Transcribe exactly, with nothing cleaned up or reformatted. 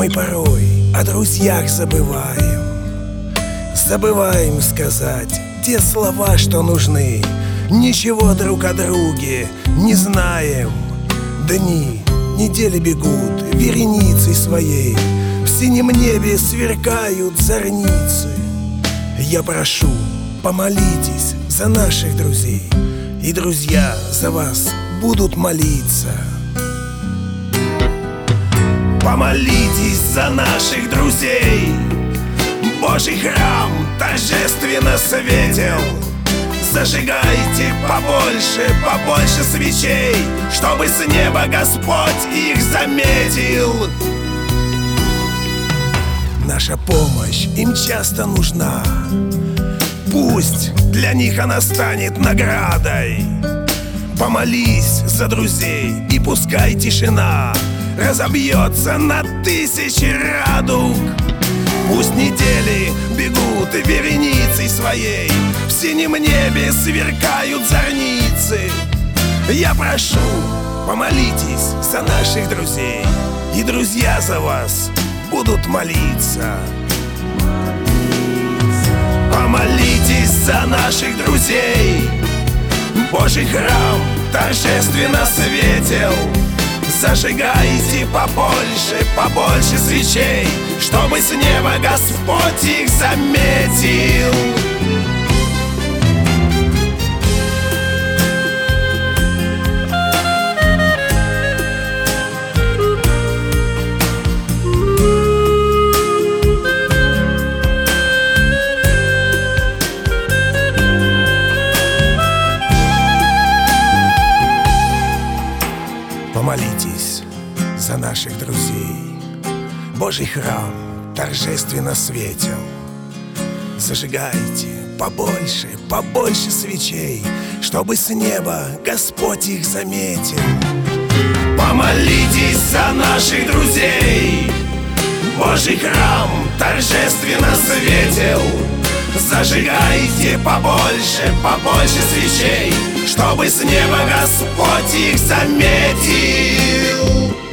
Мы порой о друзьях забываем, забываем сказать те слова, что нужны. Ничего друг о друге не знаем. Дни, недели бегут вереницей своей, в синем небе сверкают зорницы. Я прошу, помолитесь за наших друзей, и друзья за вас будут молиться. Помолитесь за наших друзей. Божий храм торжественно светил. Зажигайте побольше, побольше свечей, чтобы с неба Господь их заметил. Наша помощь им часто нужна, пусть для них она станет наградой. Помолись за друзей, и пускай тишина разобьется на тысячи радуг. Пусть недели бегут вереницей своей, в синем небе сверкают зорницы. Я прошу, помолитесь за наших друзей, и друзья за вас будут молиться. Помолитесь за наших друзей. Божий храм торжественно светил. Зажигайте побольше, побольше свечей, чтобы с неба Господь их заметил. Помолитесь за наших друзей. Божий храм торжественно светил. Зажигайте побольше, побольше свечей, чтобы с неба Господь их заметил. Помолитесь за наших друзей. Божий храм торжественно светил. Зажигайте побольше, побольше свечей, чтобы с неба Господь их заметил.